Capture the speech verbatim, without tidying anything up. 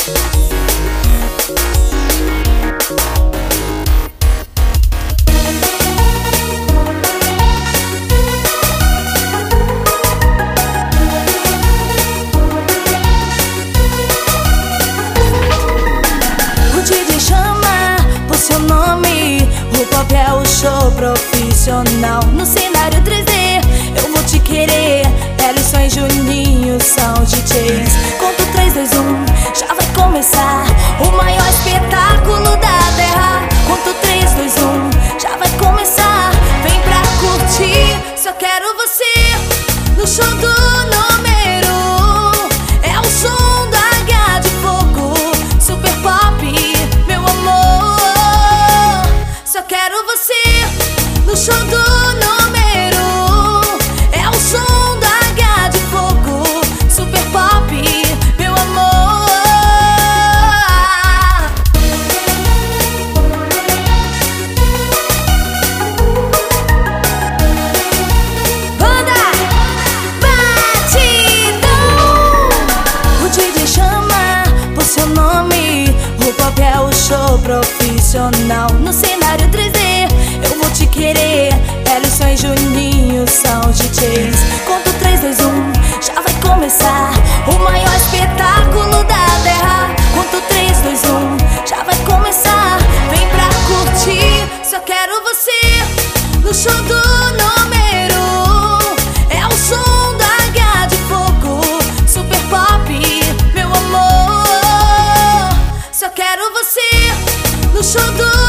É o show profissional no cenário três D. Eu vou te querer. Ellison e Juninho são D Js. Conto três, dois, um, já vai começar o maior espetáculo da terra. Conto três, dois, um, já vai começar. Vem pra curtir, só quero você no show do número um. É o som da H de Fogo, Super Pop, meu amor. Só quero você no show do número um. É o som da H de Fogo, Super Pop, meu amor. Banda Batidão. O D J chama por seu nome. O pop é o show profissional no cenário três D. Eu vou te querer. Ellison e Juninho são D Js. Conto três, dois, um, já vai começar o maior espetáculo da terra. Conto três, dois, um, já vai começar. Vem pra curtir, só quero você no show do número um. É o som da H de Fogo, Super Pop, meu amor. Só quero você no show do